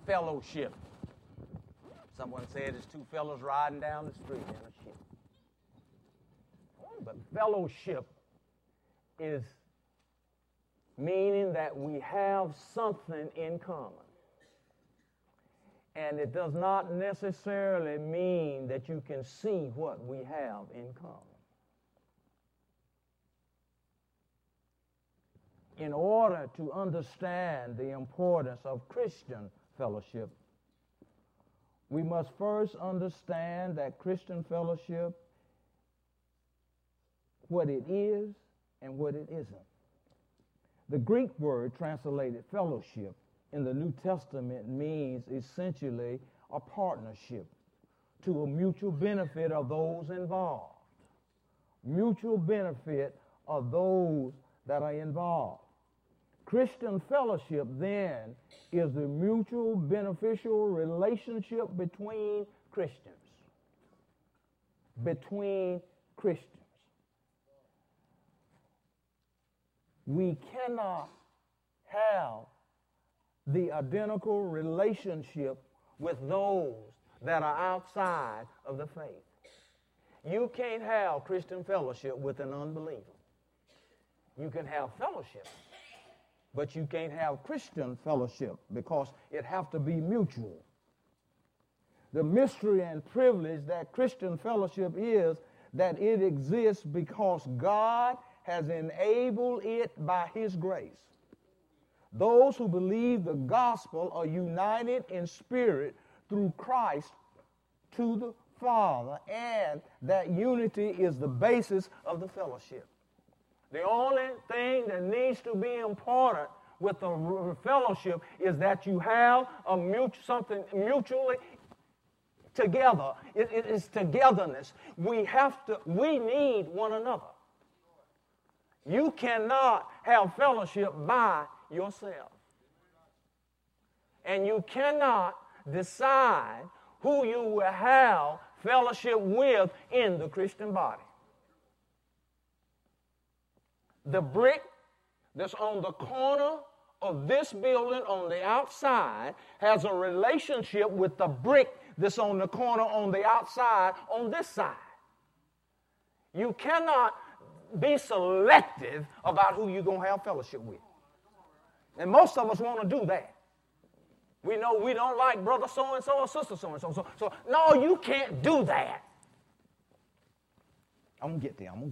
fellowship. Someone said it's two fellows riding down the street in a ship. But fellowship is meaning that we have something in common. And it does not necessarily mean that you can see what we have in common. In order to understand the importance of Christian fellowship, we must first understand that Christian fellowship, what it is and what it isn't. The Greek word translated fellowship in the New Testament means essentially a partnership to a mutual benefit of those involved. Mutual benefit of those that are involved. Christian fellowship, then, is the mutual beneficial relationship between Christians. Between Christians. We cannot have the identical relationship with those that are outside of the faith. You can't have Christian fellowship with an unbeliever. You can have fellowship, but you can't have Christian fellowship because it has to be mutual. The mystery and privilege that Christian fellowship is that it exists because God has enabled it by His grace. Those who believe the gospel are united in spirit through Christ to the Father, and that unity is the basis of the fellowship. The only thing that needs to be important with the fellowship is that you have something mutually together. It is togetherness. We need one another. You cannot have fellowship by yourself. And you cannot decide who you will have fellowship with in the Christian body. The brick that's on the corner of this building on the outside has a relationship with the brick that's on the corner on the outside on this side. You cannot be selective about who you're going to have fellowship with. And most of us want to do that. We know we don't like brother so-and-so or sister so-and-so. So, no, you can't do that. I'm going to get there.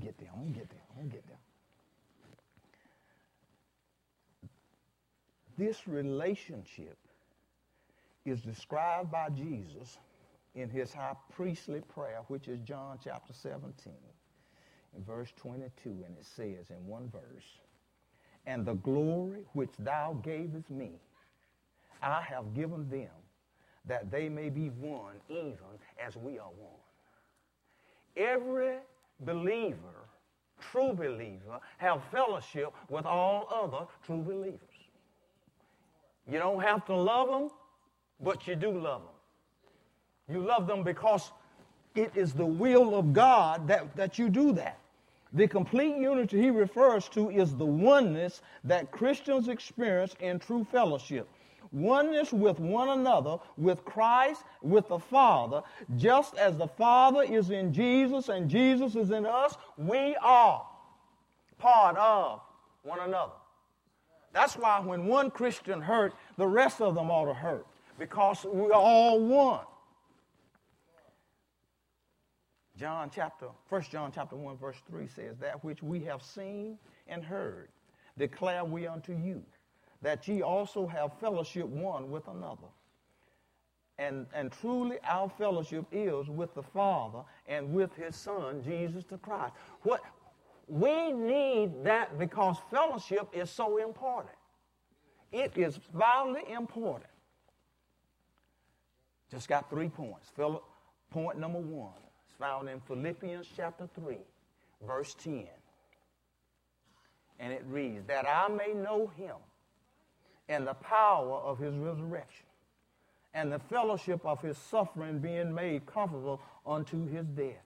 This relationship is described by Jesus in his high priestly prayer, which is John chapter 17, in verse 22, and it says in one verse, "And the glory which thou gavest me, I have given them, that they may be one, even as we are one." Every believer, true believer, have fellowship with all other true believers. You don't have to love them, but you do love them. You love them because it is the will of God that you do that. The complete unity he refers to is the oneness that Christians experience in true fellowship. Oneness with one another, with Christ, with the Father. Just as the Father is in Jesus and Jesus is in us, we are part of one another. That's why when one Christian hurt, the rest of them ought to hurt, because we're all one. 1 John chapter 1, verse 3 says, "That which we have seen and heard, declare we unto you, that ye also have fellowship one with another. And truly our fellowship is with the Father and with his Son, Jesus the Christ." We need that because fellowship is so important. It is vitally important. Just got 3 points. Point number 1 is found in Philippians chapter 3, verse 10. And it reads, "That I may know him and the power of his resurrection, and the fellowship of his suffering, being made comfortable unto his death."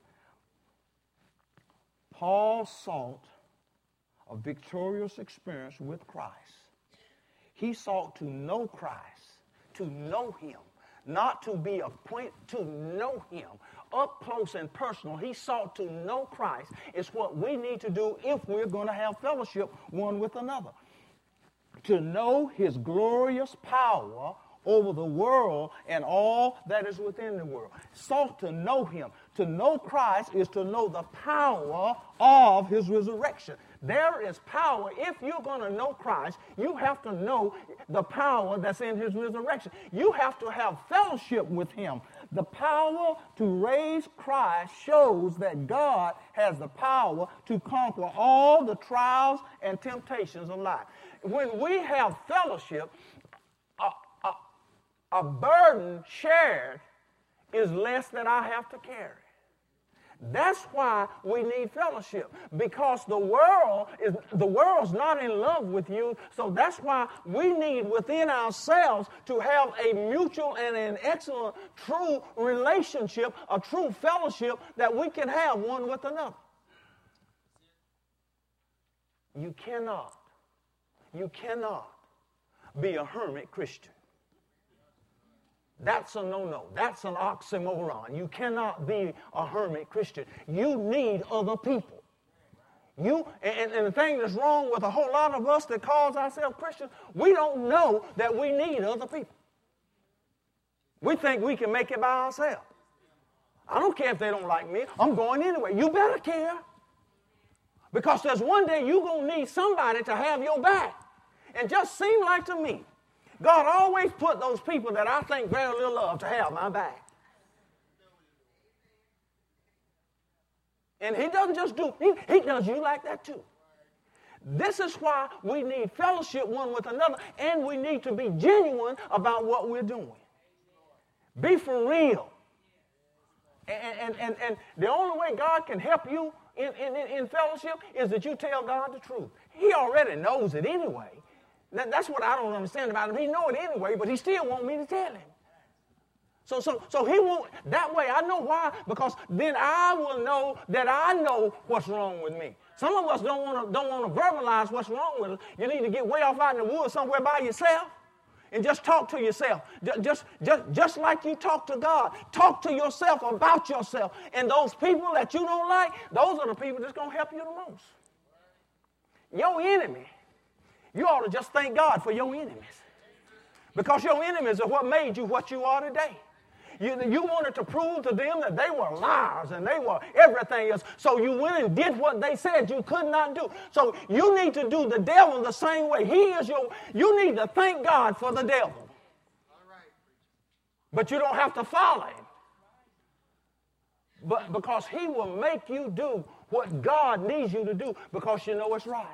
Paul sought a victorious experience with Christ. He sought to know Christ, to know him, not to be acquainted, to know him up close and personal. He sought to know Christ. It's what we need to do if we're going to have fellowship one with another. To know his glorious power over the world and all that is within the world. Sought to know him. To know Christ is to know the power of his resurrection. There is power. If you're going to know Christ, you have to know the power that's in his resurrection. You have to have fellowship with him. The power to raise Christ shows that God has the power to conquer all the trials and temptations of life. When we have fellowship, a burden shared is less than I have to carry. That's why we need fellowship, because the world's not in love with you. So that's why we need within ourselves to have a mutual and an excellent, true relationship, a true fellowship that we can have one with another. You cannot be a hermit Christian. That's a no-no. That's an oxymoron. You cannot be a hermit Christian. You need other people. And the thing that's wrong with a whole lot of us that calls ourselves Christians, we don't know that we need other people. We think we can make it by ourselves. I don't care if they don't like me. I'm going anyway. You better care. Because there's one day you're going to need somebody to have your back. And just seem like to me, God always put those people that I think very little of to have my back. And he doesn't just do, he does you like that too. This is why we need fellowship one with another, and we need to be genuine about what we're doing. Be for real. And the only way God can help you in fellowship is that you tell God the truth. He already knows it anyway. That's what I don't understand about him. He knows it anyway, but he still wants me to tell him. So he won't. That way I know why, because then I will know that I know what's wrong with me. Some of us don't want to verbalize what's wrong with us. You need to get way off out in the woods somewhere by yourself and just talk to yourself. Just like you talk to God. Talk to yourself about yourself. And those people that you don't like, those are the people that's going to help you the most. Your enemy. You ought to just thank God for your enemies. Because your enemies are what made you what you are today. You wanted to prove to them that they were liars and they were everything else. So you went and did what they said you could not do. So you need to do the devil the same way. You need to thank God for the devil. But you don't have to follow him. But because he will make you do what God needs you to do because you know it's right.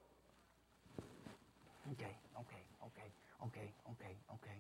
Okay.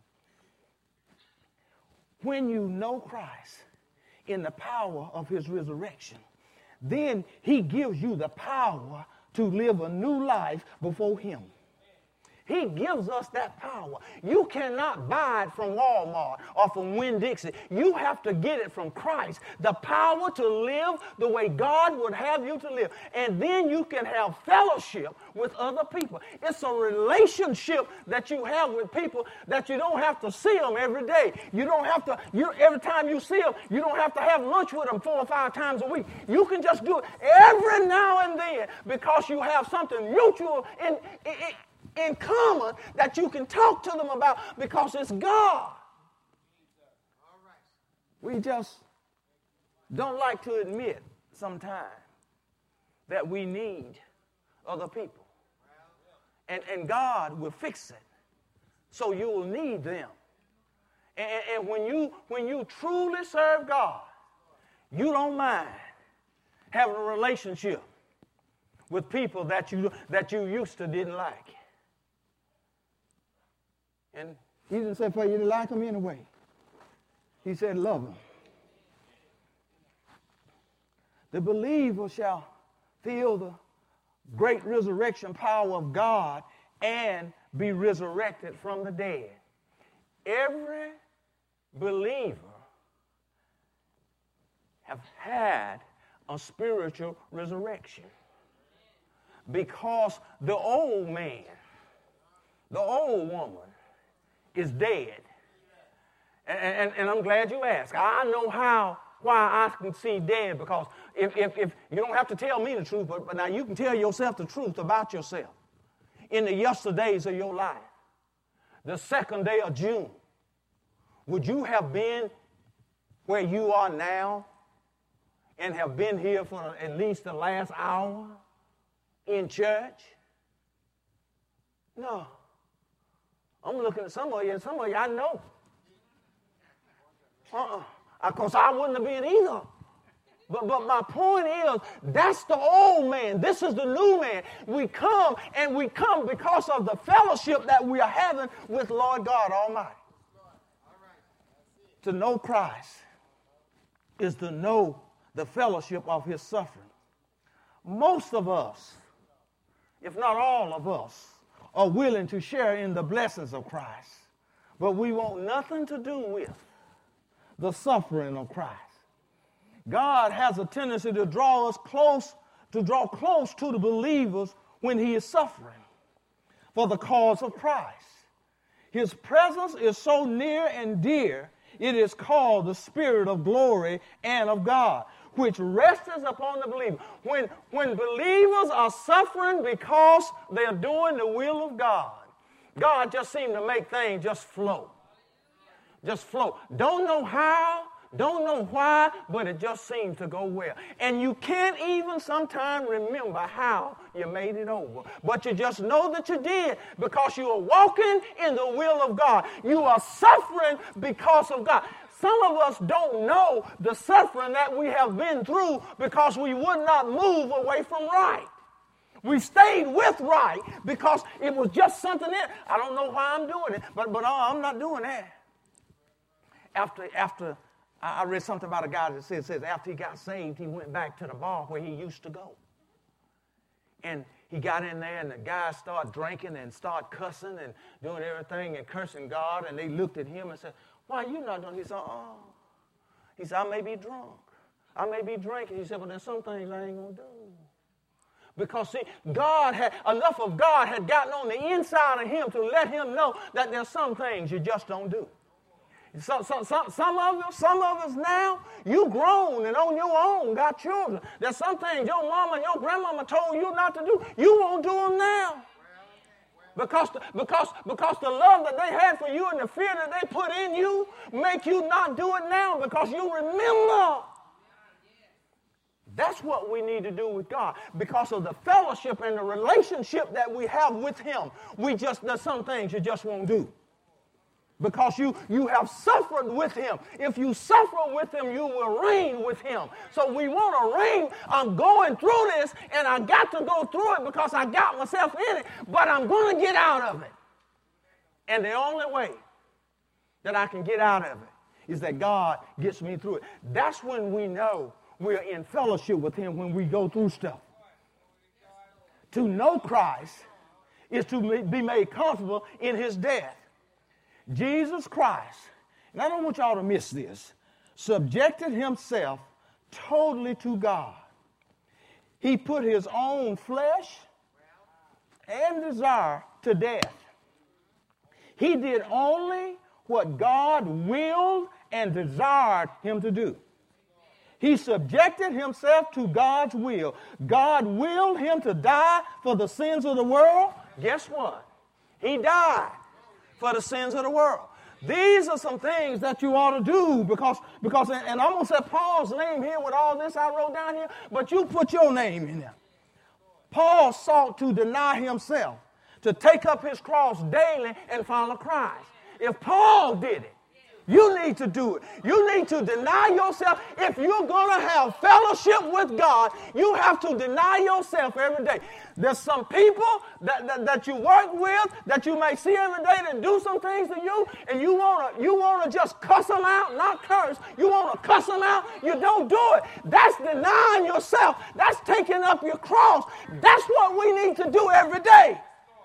When you know Christ in the power of his resurrection, then he gives you the power to live a new life before him. He gives us that power. You cannot buy it from Walmart or from Winn-Dixie. You have to get it from Christ. The power to live the way God would have you to live. And then you can have fellowship with other people. It's a relationship that you have with people that you don't have to see them every day. You don't have to, every time you see them, you don't have to have lunch with them 4 or 5 times a week. You can just do it every now and then because you have something mutual in common that you can talk to them about because it's God. We just don't like to admit sometimes that we need other people. And God will fix it so you will need them. And when you truly serve God, you don't mind having a relationship with people that you used to didn't like. And he didn't say for you to like them anyway. He said love them. The believer shall feel the great resurrection power of God and be resurrected from the dead. Every believer have had a spiritual resurrection because the old man, the old woman, is dead. And I'm glad you asked. I know why I can see dead, because if you don't have to tell me the truth, but now you can tell yourself the truth about yourself. In the yesterdays of your life, the second day of June, would you have been where you are now and have been here for at least the last hour in church? No. I'm looking at some of you, and some of you I know. Because I wouldn't have been either. But my point is, that's the old man. This is the new man. We come because of the fellowship that we are having with Lord God Almighty. To know Christ is to know the fellowship of his suffering. Most of us, if not all of us, are willing to share in the blessings of Christ, but we want nothing to do with the suffering of Christ. God has a tendency to draw close to the believers when he is suffering for the cause of Christ. His presence is so near and dear, it is called the Spirit of glory and of God, which rests upon the believer. When believers are suffering because they're doing the will of God, God just seems to make things just flow. Just flow. Don't know how, don't know why, but it just seems to go well. And you can't even sometimes remember how you made it over. But you just know that you did, because you are walking in the will of God. You are suffering because of God. Some of us don't know the suffering that we have been through because we would not move away from right. We stayed with right because it was just something there. I don't know why I'm doing it, but I'm not doing that. After I read something about a guy that says after he got saved, he went back to the bar where he used to go. And he got in there, and the guys started drinking and started cussing and doing everything and cursing God. And they looked at him and said, "Why you not doing?" He said, He said, "I may be drunk. I may be drinking." He said, "Well, there's some things I ain't going to do." Because, see, enough of God had gotten on the inside of him to let him know that there's some things you just don't do. Some of us now, you grown and on your own, got children. There's some things your mama and your grandmama told you not to do. You won't do them now. Because the love that they had for you and the fear that they put in you make you not do it now because you remember. That's what we need to do with God. Because of the fellowship and the relationship that we have with him, there's some things you just won't do. Because you have suffered with him. If you suffer with him, you will reign with him. So we want to reign. I'm going through this, and I got to go through it because I got myself in it, but I'm going to get out of it. And the only way that I can get out of it is that God gets me through it. That's when we know we're in fellowship with him, when we go through stuff. To know Christ is to be made comfortable in his death. Jesus Christ, and I don't want y'all to miss this, subjected himself totally to God. He put his own flesh and desire to death. He did only what God willed and desired him to do. He subjected himself to God's will. God willed him to die for the sins of the world. Guess what? He died for the sins of the world. These are some things that you ought to do because and I'm going to say Paul's name here with all this I wrote down here, but you put your name in there. Paul sought to deny himself, to take up his cross daily and follow Christ. If Paul did it, you need to do it. You need to deny yourself. If you're going to have fellowship with God, you have to deny yourself every day. There's some people that you work with that you may see every day that do some things to you, and you want to just cuss them out, not curse. You want to cuss them out. You don't do it. That's denying yourself. That's taking up your cross. That's what we need to do every day.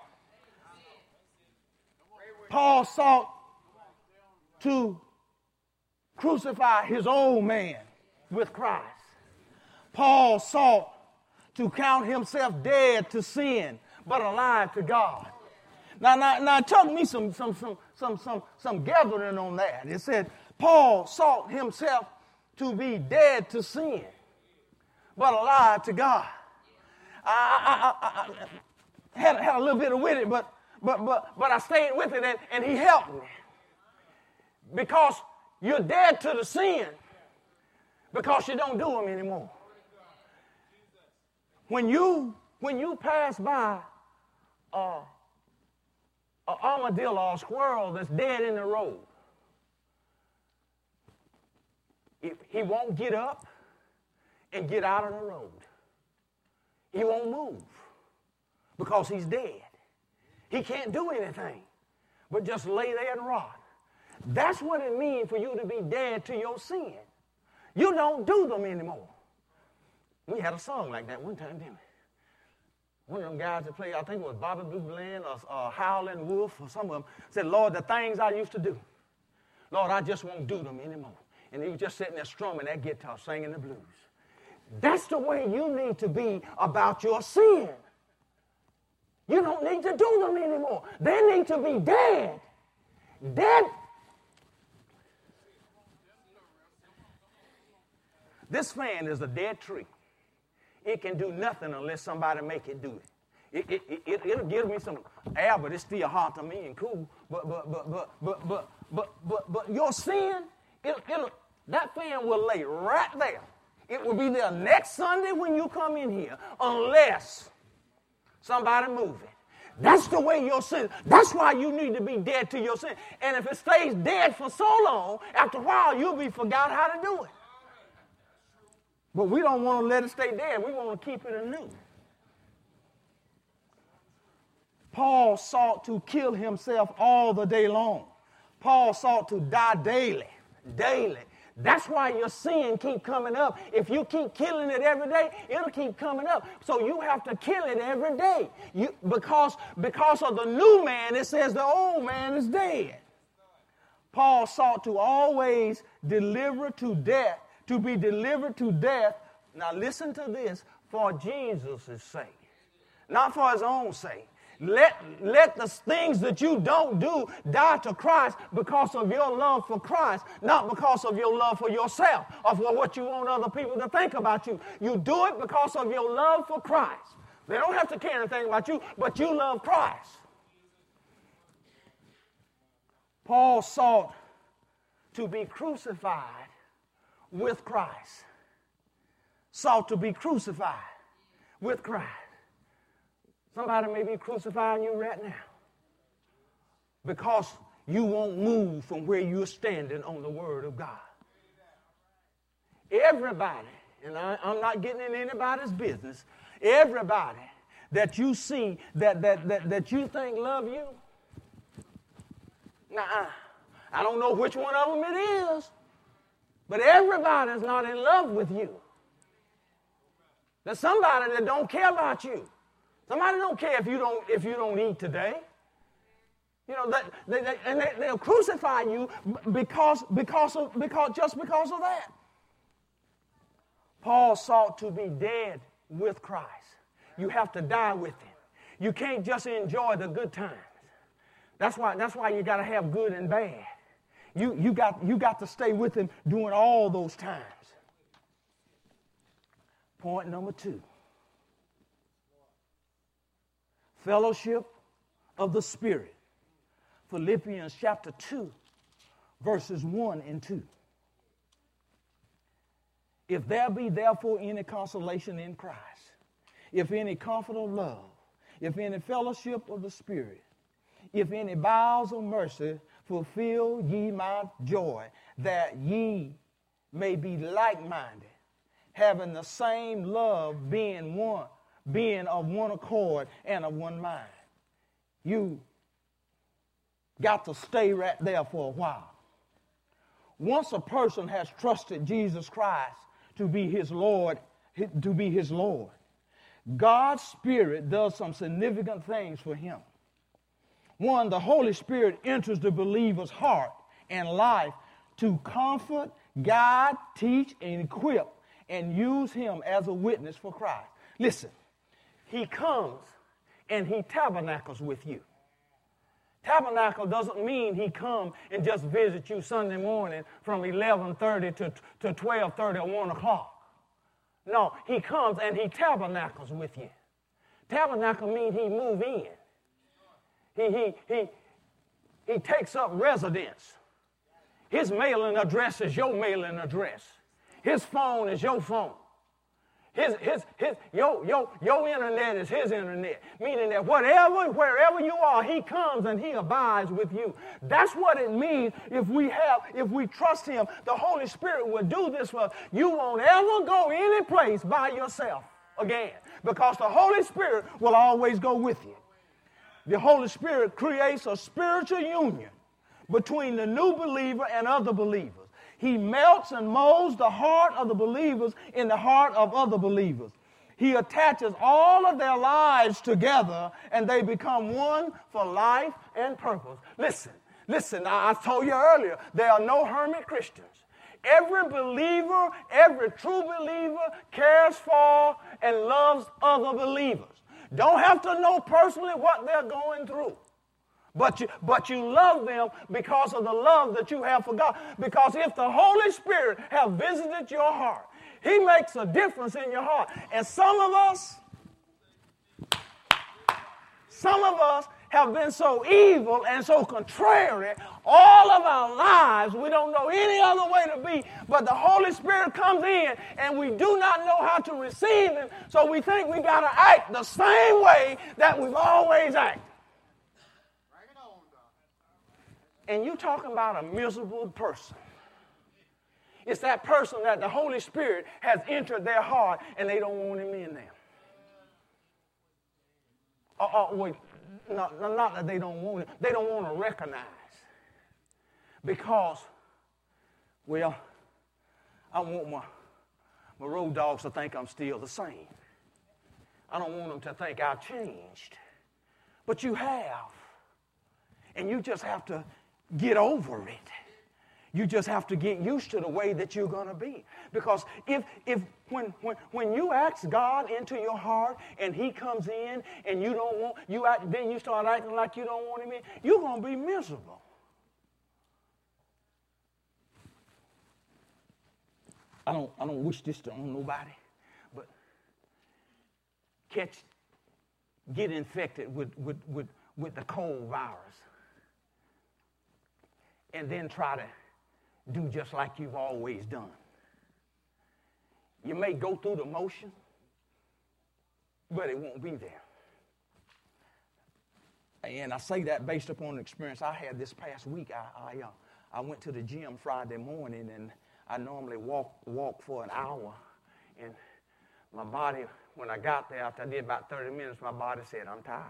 Paul sought to crucify his old man with Christ. Paul sought to count himself dead to sin, but alive to God. Now it took me some gathering on that. It said Paul sought himself to be dead to sin, but alive to God. I had a little bit of with it, but I stayed with it, and he helped me. Because you're dead to the sin because you don't do them anymore. When you pass by an armadillo or a squirrel that's dead in the road, he won't get up and get out of the road. He won't move because he's dead. He can't do anything but just lay there and rot. That's what it means for you to be dead to your sin. You don't do them anymore. We had a song like that one time, didn't we? One of them guys that played, I think it was Bobby Blue Bland or Howlin' Wolf or some of them, said, Lord, the things I used to do, Lord, I just won't do them anymore. And he was just sitting there strumming that guitar, singing the blues. That's the way you need to be about your sin. You don't need to do them anymore. They need to be dead. Dead. This fan is a dead tree. It can do nothing unless somebody make it do it. It'll give me some air, but it's still hot to me and cool. But your sin, that fan will lay right there. It will be there next Sunday when you come in here, unless somebody move it. That's the way your sin. That's why you need to be dead to your sin. And if it stays dead for so long, after a while you'll be forgot how to do it. But we don't want to let it stay dead. We want to keep it anew. Paul sought to kill himself all the day long. Paul sought to die daily. That's why your sin keep coming up. If you keep killing it every day, it'll keep coming up. So you have to kill it every day. Because of the new man, it says the old man is dead. Paul sought to always deliver to death, to be delivered to death. Now listen to this, for Jesus' sake, not for his own sake. Let the things that you don't do die to Christ because of your love for Christ, not because of your love for yourself or for what you want other people to think about you. You do it because of your love for Christ. They don't have to care anything about you, but you love Christ. Paul sought to be crucified with Christ. Sought to be crucified with Christ. Somebody may be crucifying you right now because you won't move from where you're standing on the Word of God. Everybody, and I'm not getting in anybody's business, everybody that you see that you think love you, I don't know which one of them it is, but everybody's not in love with you. There's somebody that don't care about you. Somebody don't care if you don't eat today. You know, they'll crucify you because of that. Paul sought to be dead with Christ. You have to die with him. You can't just enjoy the good times. That's why you got to have good and bad. You got to stay with him during all those times. Point number 2. Fellowship of the Spirit. Philippians chapter 2, verses 1 and 2. If there be therefore any consolation in Christ, if any comfort of love, if any fellowship of the Spirit, if any bowels of mercy, fulfill ye my joy, that ye may be like-minded, having the same love, being of one accord and of one mind. You got to stay right there for a while. Once a person has trusted Jesus Christ to be his Lord, God's Spirit does some significant things for him. One, the Holy Spirit enters the believer's heart and life to comfort, guide, teach, and equip, and use him as a witness for Christ. Listen, he comes and he tabernacles with you. Tabernacle doesn't mean he come and just visit you Sunday morning from 11:30 to 12:30 or 1 o'clock. No, he comes and he tabernacles with you. Tabernacle means he move in. He takes up residence. His mailing address is your mailing address. His phone is your phone. Your internet is his internet. Meaning that wherever you are, he comes and he abides with you. That's what it means if we trust him. The Holy Spirit will do this for us. You won't ever go any place by yourself again, because the Holy Spirit will always go with you. The Holy Spirit creates a spiritual union between the new believer and other believers. He melts and molds the heart of the believers in the heart of other believers. He attaches all of their lives together, and they become one for life and purpose. Listen, I told you earlier, there are no hermit Christians. Every believer, every true believer cares for and loves other believers. Don't have to know personally what they're going through. But you love them because of the love that you have for God. Because if the Holy Spirit have visited your heart, he makes a difference in your heart. And some of us have been so evil and so contrary all of our lives. We don't know any other way to be. But the Holy Spirit comes in and we do not know how to receive him. So we think we got to act the same way that we've always acted. And you're talking about a miserable person. It's that person that the Holy Spirit has entered their heart and they don't want him in there. Wait, not that they don't want him. They don't want to recognize. Because, well, I want my road dogs to think I'm still the same. I don't want them to think I've changed. But you have. And you just have to get over it. You just have to get used to the way that you're going to be. Because when you ask God into your heart and he comes in and then you start acting like you don't want him in, you're going to be miserable. I don't wish this on nobody, but get infected with the cold virus. And then try to do just like you've always done. You may go through the motion, but it won't be there. And I say that based upon the experience I had this past week. I went to the gym Friday morning, and I normally walk for an hour. And my body, when I got there, after I did about 30 minutes, my body said, I'm tired.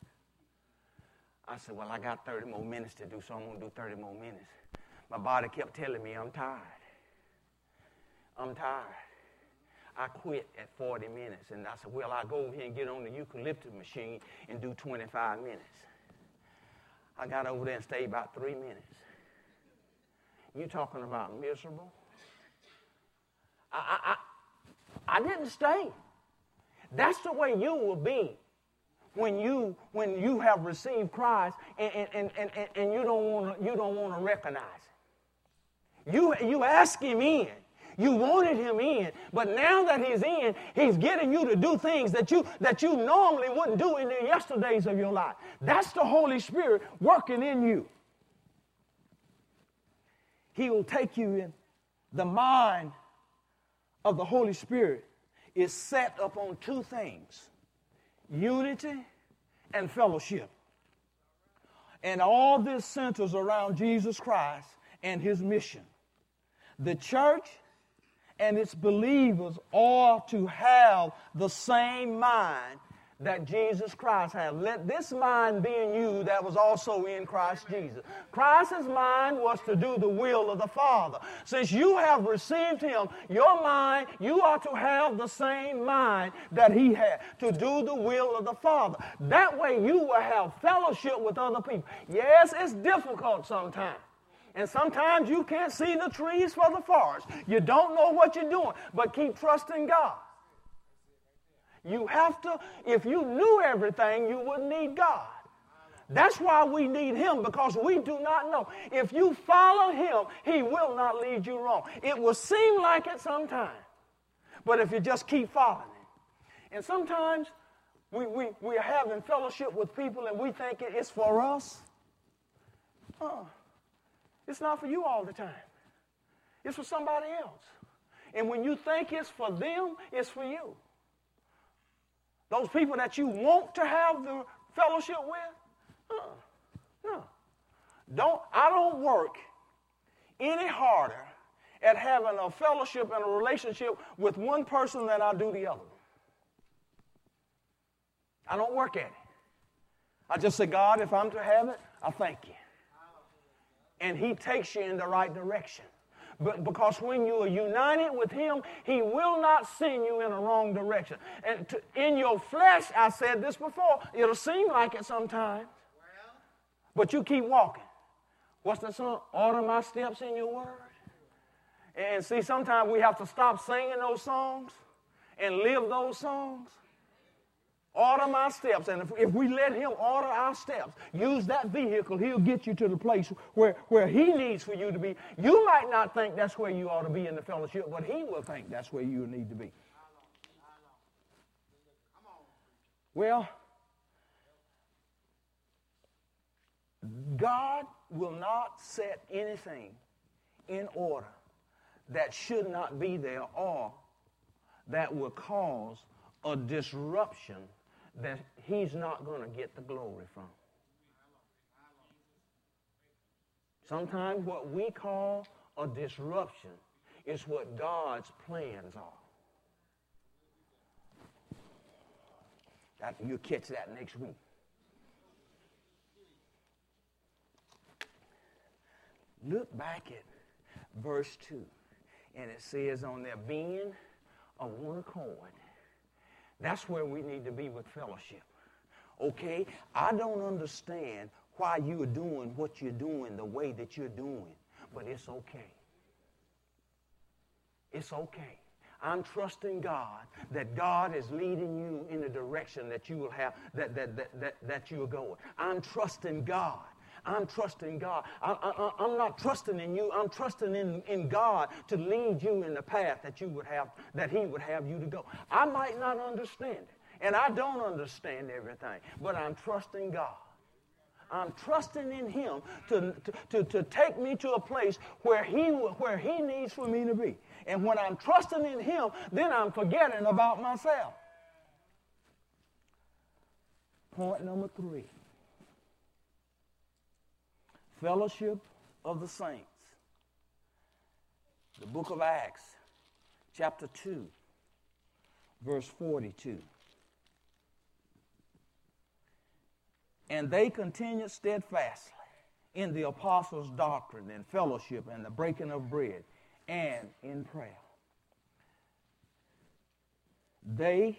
I said, well, I got 30 more minutes to do, so I'm going to do 30 more minutes. My body kept telling me, I'm tired. I'm tired. I quit at 40 minutes, and I said, well, I'll go over here and get on the eucalyptus machine and do 25 minutes. I got over there and stayed about 3 minutes. You talking about miserable? I didn't stay. That's the way you will be. When you have received Christ and you don't want to recognize it. You ask him in. You wanted him in, but now that he's in, he's getting you to do things that you normally wouldn't do in the yesterdays of your life. That's the Holy Spirit working in you. He will take you in. The mind of the Holy Spirit is set upon two things: unity and fellowship. And all this centers around Jesus Christ and his mission. The church and its believers are to have the same mind that Jesus Christ had. Let this mind be in you that was also in Christ Jesus. Christ's mind was to do the will of the Father. Since you have received him, your mind, you are to have the same mind that he had, to do the will of the Father. That way you will have fellowship with other people. Yes, it's difficult sometimes. And sometimes you can't see the trees for the forest. You don't know what you're doing, but keep trusting God. You have to, if you knew everything, you wouldn't need God. That's why we need him, because we do not know. If you follow him, he will not lead you wrong. It will seem like it sometimes, but if you just keep following him. And sometimes we're having fellowship with people and we think it's for us. It's not for you all the time. It's for somebody else. And when you think it's for them, it's for you. Those people that you want to have the fellowship with, no. I don't work any harder at having a fellowship and a relationship with one person than I do the other. I don't work at it. I just say, God, if I'm to have it, I thank you. And he takes you in the right direction. But because when you are united with him, he will not send you in a wrong direction. And in your flesh, I said this before, it'll seem like it sometimes. But you keep walking. What's the song? Order my steps in your word. And see, sometimes we have to stop singing those songs and live those songs. Order my steps. And if we let him order our steps, use that vehicle, he'll get you to the place where he needs for you to be. You might not think that's where you ought to be in the fellowship, but he will think that's where you need to be. Well, God will not set anything in order that should not be there or that will cause a disruption that he's not going to get the glory from. Sometimes what we call a disruption is what God's plans are. You'll catch that next week. Look back at verse 2, and it says on there, being of one accord. That's where we need to be with fellowship. Okay? I don't understand why you are doing what you're doing the way that you're doing, but it's okay. It's okay. I'm trusting God that God is leading you in the direction that you will have, that you are going. I'm trusting God. I'm trusting God. I'm not trusting in you. I'm trusting in God to lead you in the path that he would have you to go. I might not understand it, and I don't understand everything, but I'm trusting God. I'm trusting in him to take me to a place where he needs for me to be. And when I'm trusting in him, then I'm forgetting about myself. Point number 3. Fellowship of the saints. The book of Acts, chapter 2, verse 42. And they continued steadfastly in the apostles' doctrine and fellowship and the breaking of bread and in prayer. They.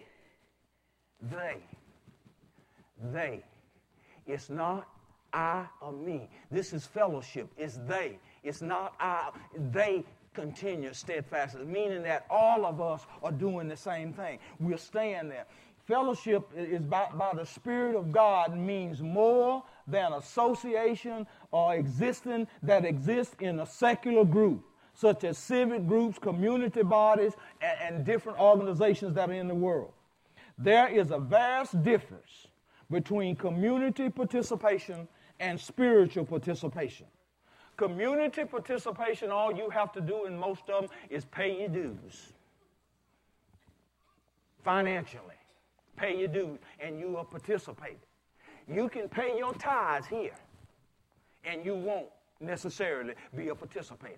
It's not I or me. This is fellowship. It's they. It's not I. They continue steadfastly, meaning that all of us are doing the same thing. We're staying there. Fellowship is by the Spirit of God means more than association or existing that exists in a secular group, such as civic groups, community bodies, and different organizations that are in the world. There is a vast difference between community participation and spiritual participation. Community participation, all you have to do in most of them is pay your dues. Financially, pay your dues, and you are participating. You can pay your tithes here, and you won't necessarily be a participator.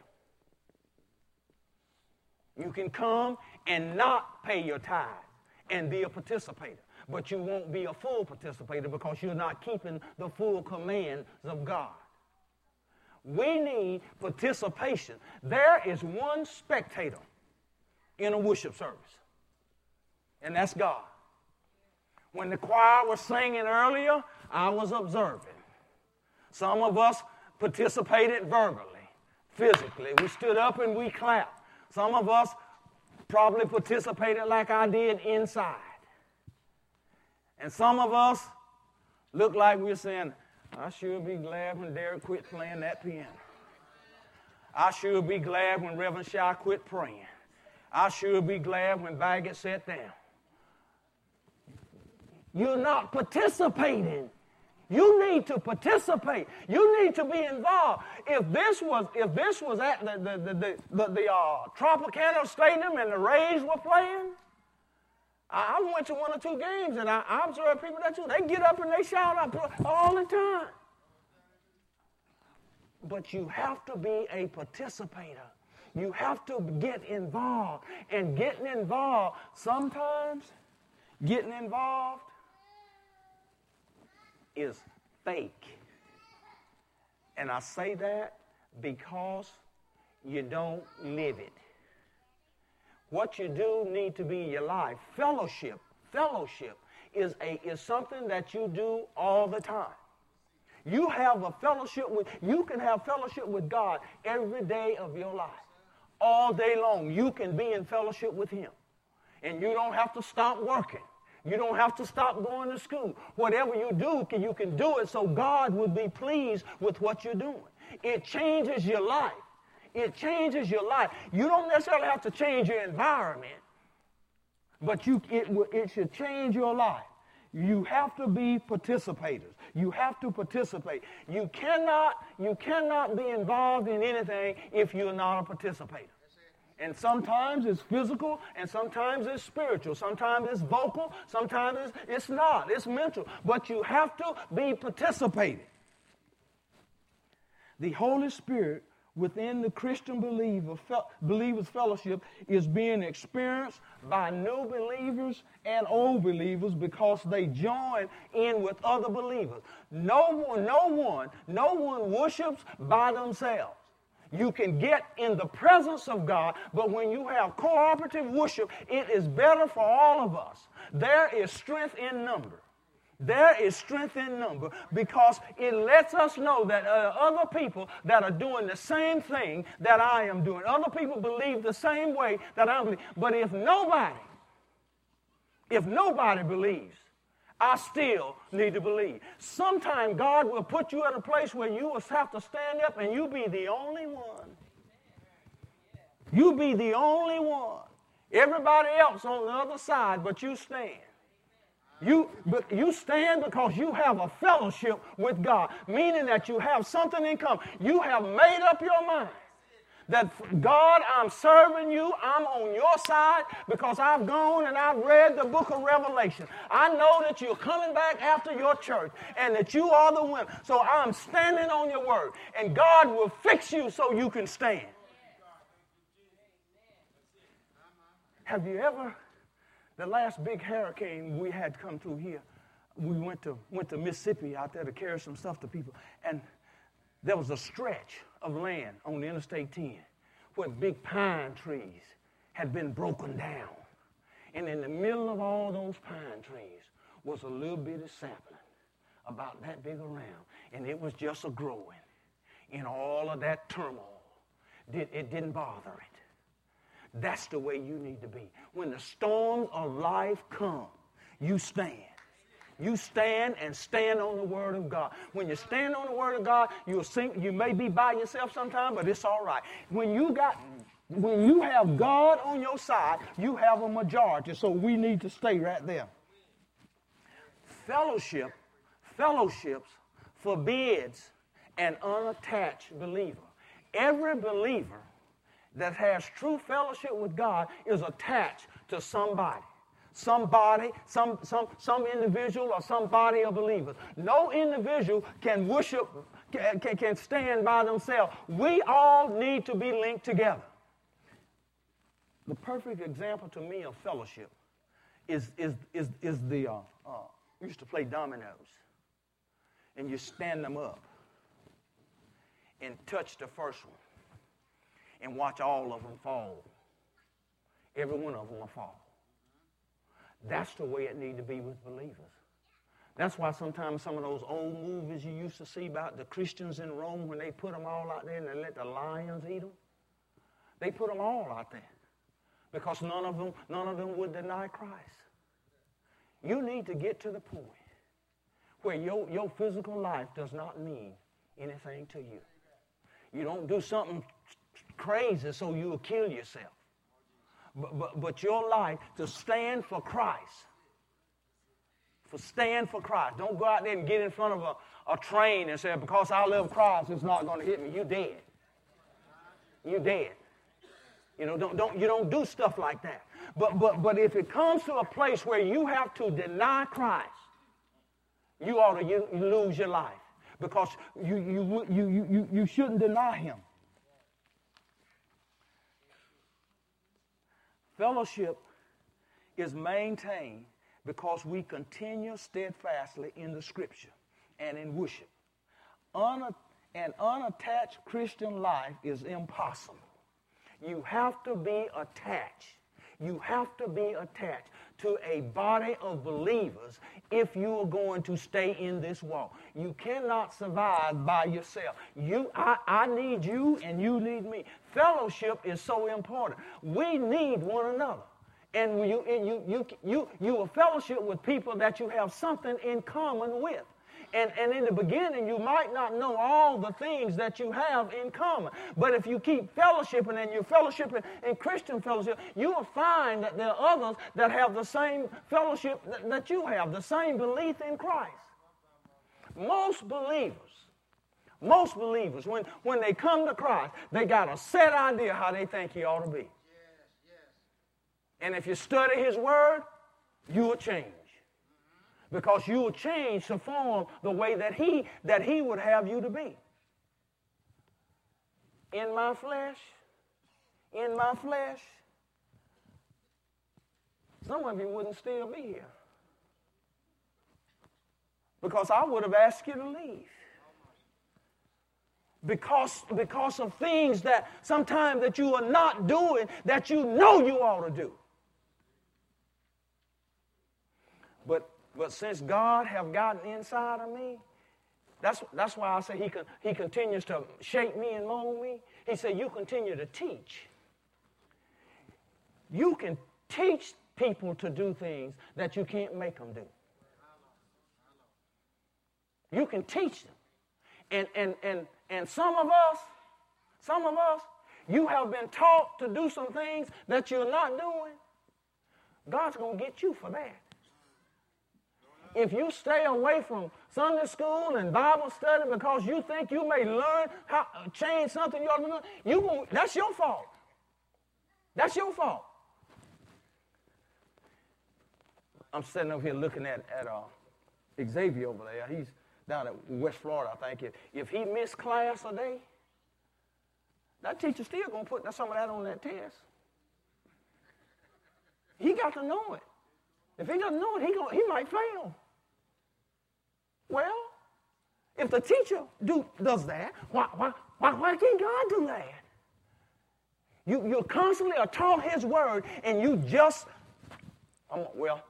You can come and not pay your tithe and be a participator, but you won't be a full participator because you're not keeping the full commands of God. We need participation. There is one spectator in a worship service, and that's God. When the choir was singing earlier, I was observing. Some of us participated verbally, physically. We stood up and we clapped. Some of us probably participated like I did inside. And some of us looked like we were saying, I sure be glad when Derek quit playing that piano. I sure be glad when Reverend Shaw quit praying. I sure be glad when Baggett sat down. You're not participating. You need to participate. You need to be involved. If this was at the Tropicana Stadium and the Rays were playing, I went to one or two games and I observed people that too. They get up and they shout out all the time. But you have to be a participator. You have to get involved. And getting involved, sometimes getting involved is fake. And I say that because you don't live it. What you do need to be your life. Fellowship is something that you do all the time. You have a fellowship you can have fellowship with God every day of your life. All day long, you can be in fellowship with Him. And you don't have to stop working. You don't have to stop going to school. Whatever you do, you can do it so God will be pleased with what you're doing. It changes your life. It changes your life. You don't necessarily have to change your environment, but it should change your life. You have to be participators. You have to participate. You cannot be involved in anything if you're not a participator. And sometimes it's physical, and sometimes it's spiritual. Sometimes it's vocal, sometimes it's not. It's mental. But you have to be participating. The Holy Spirit within the Christian believers' fellowship is being experienced by new believers and old believers because they join in with other believers. No one worships by themselves. You can get in the presence of God, but when you have cooperative worship, it is better for all of us. There is strength in number. There is strength in number because it lets us know that other people that are doing the same thing that I am doing. Other people believe the same way that I believe. But if nobody believes, I still need to believe. Sometime God will put you at a place where you will have to stand up and you be the only one. You be the only one. Everybody else on the other side, but you stand. You stand because you have a fellowship with God, meaning that you have something in common. You have made up your mind that, God, I'm serving you. I'm on your side because I've gone and I've read the book of Revelation. I know that you're coming back after your church and that you are the winner. So I'm standing on your word, and God will fix you so you can stand. Have you ever... The last big hurricane we had come through here, we went to Mississippi out there to carry some stuff to people, and there was a stretch of land on the Interstate 10 where big pine trees had been broken down. And in the middle of all those pine trees was a little bitty sapling about that big around, and it was just a-growing in all of that turmoil. It didn't bother it. That's the way you need to be. When the storms of life come, you stand. You stand and stand on the Word of God. When you stand on the Word of God, you'll sing. You may be by yourself sometime, but it's all right. When you have God on your side, you have a majority. So we need to stay right there. Fellowships forbids an unattached believer. Every believer that has true fellowship with God is attached to somebody. Some individual or some body of believers. No individual can worship, can stand by themselves. We all need to be linked together. The perfect example to me of fellowship is the, we used to play dominoes. And you stand them up and touch the first one and watch all of them fall. Every one of them will fall. That's the way it needs to be with believers. That's why sometimes some of those old movies you used to see about the Christians in Rome, when they put them all out there and they let the lions eat them, they put them all out there because none of them would deny Christ. You need to get to the point where your physical life does not mean anything to you. You don't do something crazy so you'll kill yourself. But your life to stand for Christ. Stand for Christ. Don't go out there and get in front of a train and say, because I love Christ, it's not going to hit me. You're dead. You're dead. You know, you don't do stuff like that. But if it comes to a place where you have to deny Christ, you ought to lose your life, because you shouldn't deny him. Fellowship is maintained because we continue steadfastly in the Scripture and in worship. An unattached Christian life is impossible. You have to be attached. You have to be attached to a body of believers if you are going to stay in this walk. You cannot survive by yourself. I need you and you need me. Fellowship is so important. We need one another. And you a fellowship with people that you have something in common with. And in the beginning, you might not know all the things that you have in common. But if you keep fellowshipping and you're fellowshipping in Christian fellowship, you will find that there are others that have the same fellowship that you have, the same belief in Christ. Most believers, when they come to Christ, they got a set idea how they think he ought to be. And if you study his word, you will change. Because you will change to form the way that he would have you to be. In my flesh, some of you wouldn't still be here. Because I would have asked you to leave. Because of things that sometimes that you are not doing that you know you ought to do. But since God have gotten inside of me, that's why I say he continues to shape me and mold me. He said, you continue to teach. You can teach people to do things that you can't make them do. You can teach them. And some of us, you have been taught to do some things that you're not doing. God's going to get you for that. If you stay away from Sunday school and Bible study because you think you may learn how to change something you ought to learn, that's your fault. That's your fault. I'm sitting over here looking at Xavier over there. He's down at West Florida, I think. If he missed class a day, that teacher's still going to put some of that on that test. He got to know it. If he doesn't know it, he might fail. Well, if the teacher does that, why can't God do that? You constantly are taught his word, and you just, I'm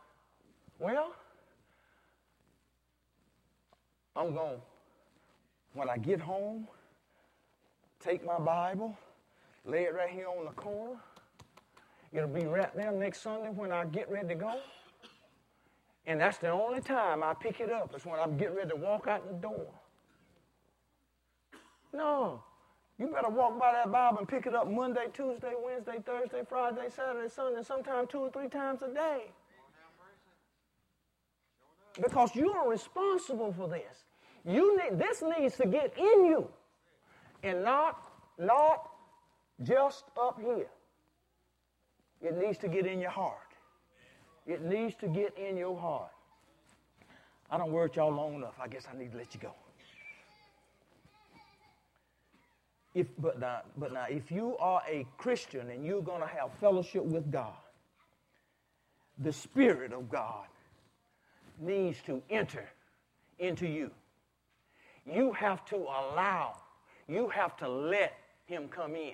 going, when I get home, take my Bible, lay it right here on the corner. It'll be right there next Sunday when I get ready to go. And that's the only time I pick it up, is when I'm getting ready to walk out the door. No. You better walk by that Bible and pick it up Monday, Tuesday, Wednesday, Thursday, Friday, Saturday, Sunday, sometimes 2 or 3 times a day. Because you are responsible for this. This needs to get in you and not just up here. It needs to get in your heart. It needs to get in your heart. I don't work y'all long enough. I guess I need to let you go. But now, if you are a Christian and you're going to have fellowship with God, the Spirit of God needs to enter into you. You have to let him come in.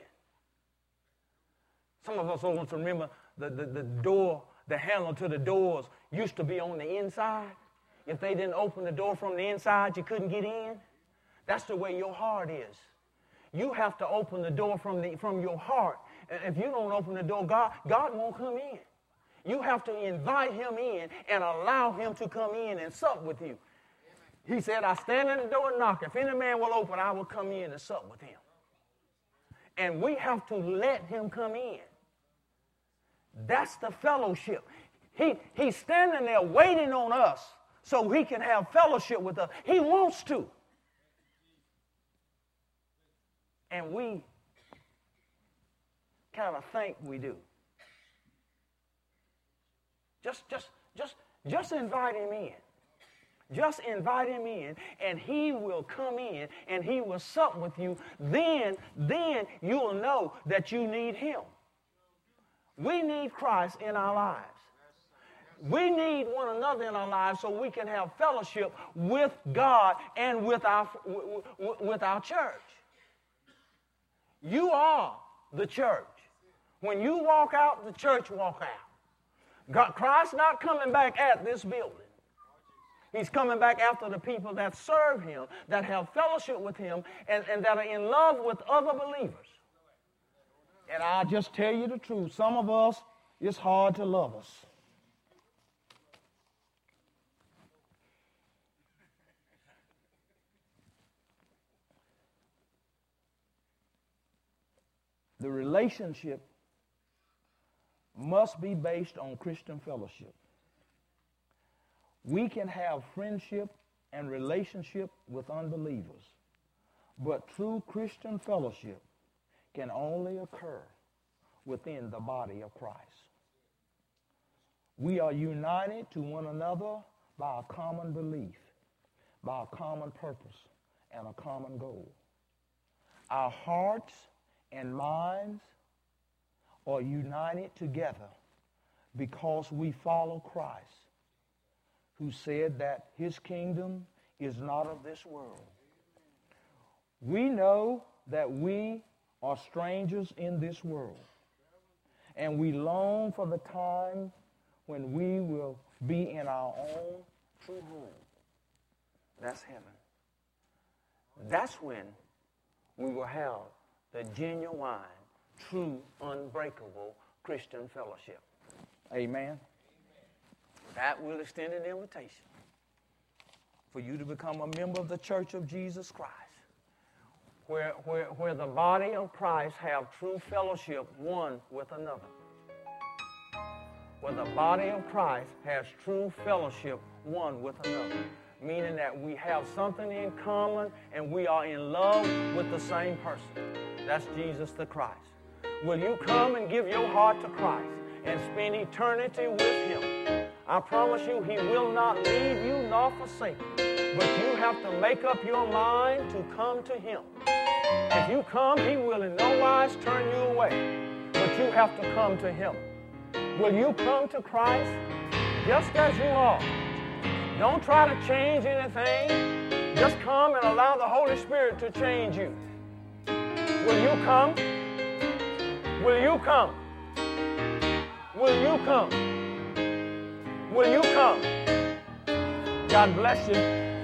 Some of us want to remember the door. The handle to the doors used to be on the inside. If they didn't open the door from the inside, you couldn't get in. That's the way your heart is. You have to open the door from your heart. If you don't open the door, God won't come in. You have to invite him in and allow him to come in and sup with you. He said, I stand at the door and knock. If any man will open, I will come in and sup with him. And we have to let him come in. That's the fellowship. He's standing there waiting on us so he can have fellowship with us. He wants to. And we kind of think we do. Just invite him in. Just invite him in, and he will come in, and he will sup with you. Then you'll know that you need him. We need Christ in our lives. We need one another in our lives so we can have fellowship with God and with our church. You are the church. When you walk out, the church walk out. Christ's not coming back at this building. He's coming back after the people that serve him, that have fellowship with him, and that are in love with other believers. And I'll just tell you the truth. Some of us, it's hard to love us. The relationship must be based on Christian fellowship. We can have friendship and relationship with unbelievers, but true Christian fellowship can only occur within the body of Christ. We are united to one another by a common belief, by a common purpose, and a common goal. Our hearts and minds are united together because we follow Christ, who said that his kingdom is not of this world. We know that we are strangers in this world, and we long for the time when we will be in our own true home. That's heaven. That's when we will have the genuine, true, unbreakable Christian fellowship. Amen. That will extend an invitation for you to become a member of the Church of Jesus Christ, where the body of Christ have true fellowship one with another. Where the body of Christ has true fellowship one with another, meaning that we have something in common and we are in love with the same person. That's Jesus the Christ. Will you come and give your heart to Christ and spend eternity with him? I promise you, he will not leave you nor forsake you. But you have to make up your mind to come to him. If you come, he will in no wise turn you away. But you have to come to him. Will you come to Christ just as you are? Don't try to change anything. Just come and allow the Holy Spirit to change you. Will you come? Will you come? Will you come? Will you come? God bless you.